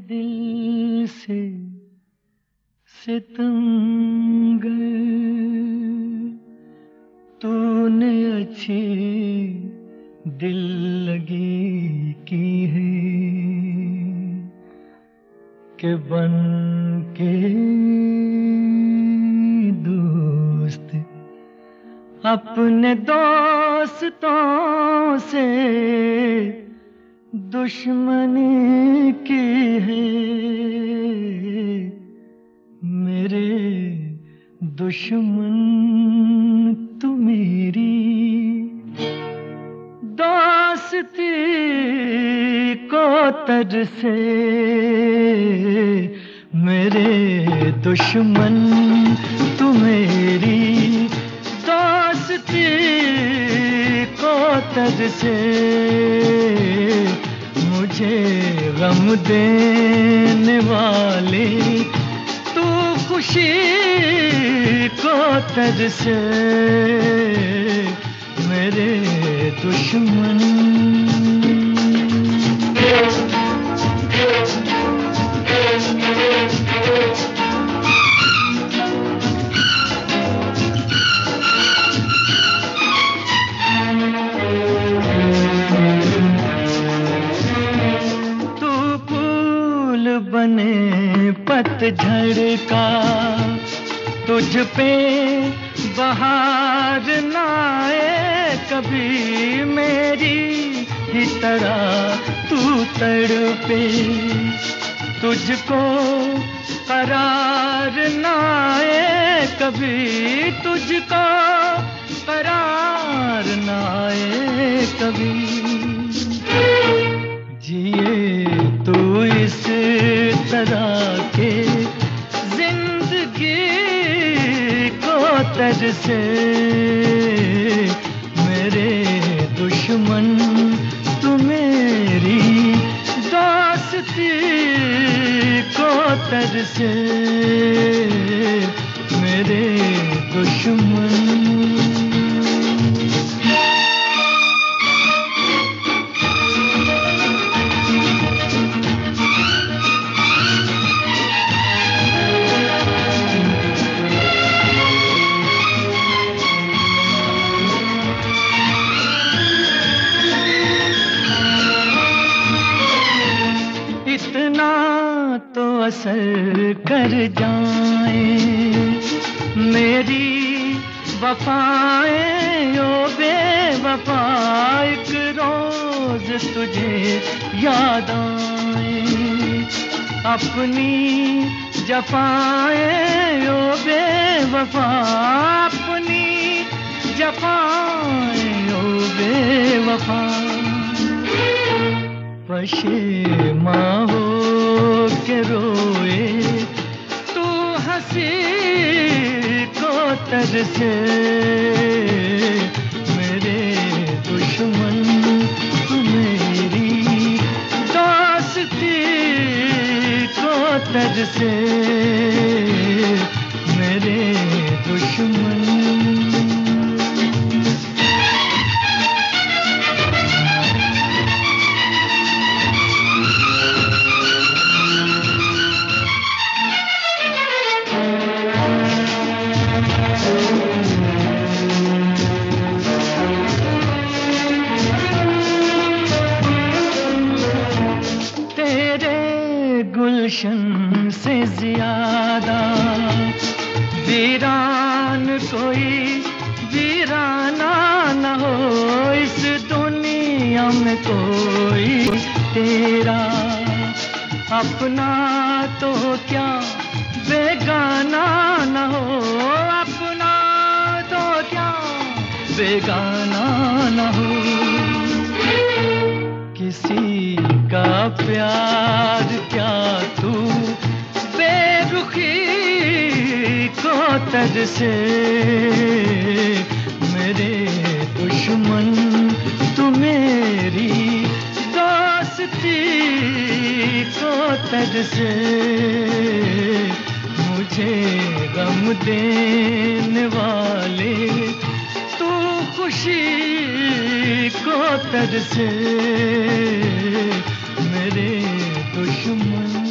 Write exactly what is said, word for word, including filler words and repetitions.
दिल से सितमगर तूने अच्छी दिल लगी की है कि बन के दोस्त अपने दोस्तों से दुश्मनी की है। मेरे दुश्मन तू मेरी दोस्ती को तरसे। मेरे दुश्मन तू मेरी दोस्ती को तरसे। मुझे गम देने वाले तू खुशी को तरसे। मेरे दुश्मन बने पतझड़ का तुझ पे बहार न आए कभी मेरी ही तरह तू तड़पे। तुझको करार न आए कभी तुझको करार न आए कभी। जिए तू इस तरह के जिंदगी को तरसे। मेरे दुश्मन तू मेरी दोस्ती को तरसे। मेरे दुश्मन तो असर कर जाए मेरी वफाएं ओ बेवफा। एक रोज तुझे याद आए अपनी जफाएं ओ बेवफा। अपनी जफाएं ओ बेवफा। पशेमा हो के रोए तू हंसी को तरसे। मेरे दुश्मन तू मेरी दोस्ती को तरसे। मेरे दुश्मन गुलशन से ज्यादा वीरान कोई वीराना न हो इस दुनिया में कोई तेरा अपना तो क्या बेगाना न हो। अपना तो क्या बेगाना न हो। किसी का प्यार क्या तू बेरुखी को तरसे। मेरे दुश्मन तू मेरी दोस्ती को तरसे। मुझे गम देने वाले तू खुशी को तरसे। मेरे दुश्मन